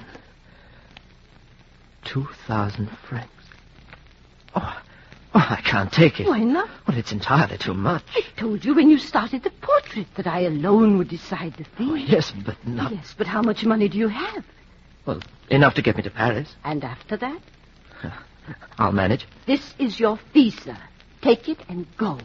2,000 francs. Oh, I can't take it. Why not? Well, it's entirely too much. I told you when you started the portrait that I alone would decide the fee. Oh, yes, but not... Yes, but how much money do you have? Well, enough to get me to Paris. And after that? I'll manage. This is your fee, sir. Take it and go.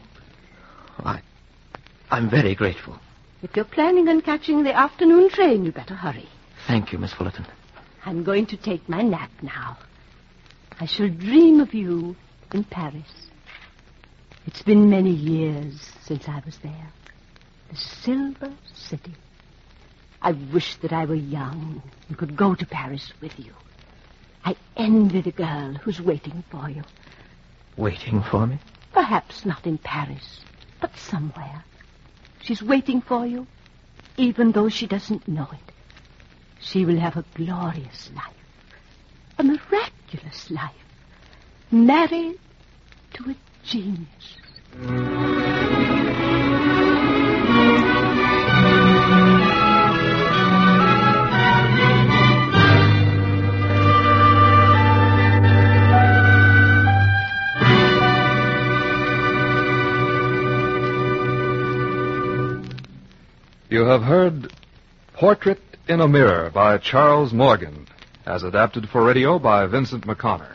I'm very grateful. If you're planning on catching the afternoon train, you better hurry. Thank you, Miss Fullerton. I'm going to take my nap now. I shall dream of you in Paris. It's been many years since I was there. The Silver City. I wish that I were young and could go to Paris with you. I envy the girl who's waiting for you. Waiting for me? Perhaps not in Paris, but somewhere. She's waiting for you, even though she doesn't know it. She will have a glorious life, a miraculous life, married to a genius. You have heard Portrait in a Mirror by Charles Morgan, as adapted for radio by Vincent McConnor.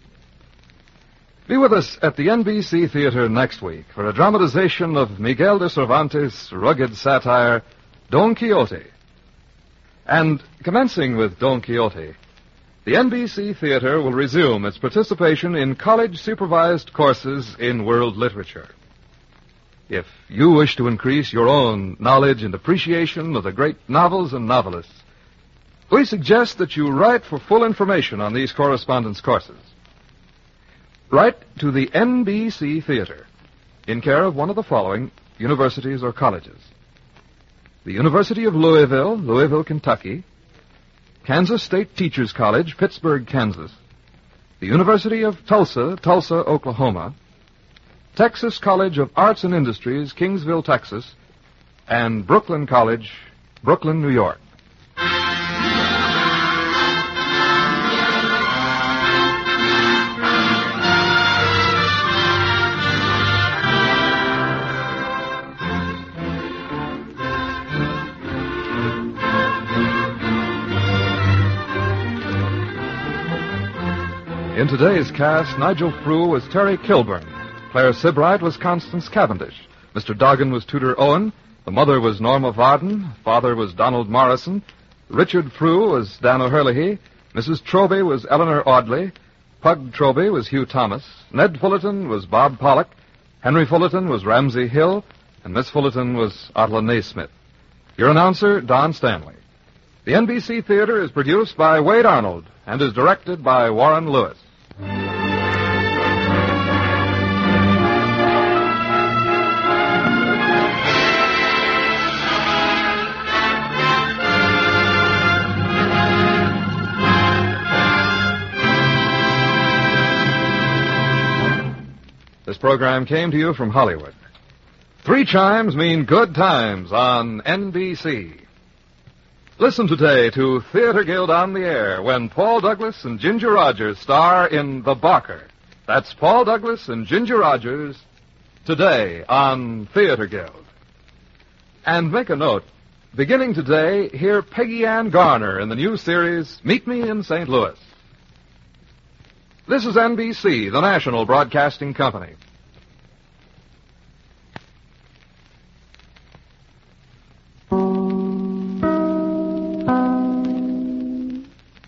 Be with us at the NBC Theater next week for a dramatization of Miguel de Cervantes' rugged satire, Don Quixote. And commencing with Don Quixote, the NBC Theater will resume its participation in college-supervised courses in world literature. If you wish to increase your own knowledge and appreciation of the great novels and novelists, we suggest that you write for full information on these correspondence courses. Write to the NBC Theater, in care of one of the following universities or colleges: the University of Louisville, Louisville, Kentucky; Kansas State Teachers College, Pittsburgh, Kansas; the University of Tulsa, Tulsa, Oklahoma; Texas College of Arts and Industries, Kingsville, Texas; and Brooklyn College, Brooklyn, New York. In today's cast, Nigel Frew was Terry Kilburn. Claire Sibright was Constance Cavendish. Mr. Doggan was Tudor Owen. The mother was Norma Varden. Father was Donald Morrison. Richard Frew was Dan O'Herlihy. Mrs. Troby was Eleanor Audley. Pug Troby was Hugh Thomas. Ned Fullerton was Bob Pollock. Henry Fullerton was Ramsey Hill. And Miss Fullerton was Otla Naismith. Your announcer, Don Stanley. The NBC Theater is produced by Wade Arnold and is directed by Warren Lewis. This program came to you from Hollywood. 3 chimes mean good times on NBC. Listen today to Theater Guild on the Air when Paul Douglas and Ginger Rogers star in The Barker. That's Paul Douglas and Ginger Rogers today on Theater Guild. And make a note, beginning today, hear Peggy Ann Garner in the new series Meet Me in St. Louis. This is NBC, the national broadcasting company.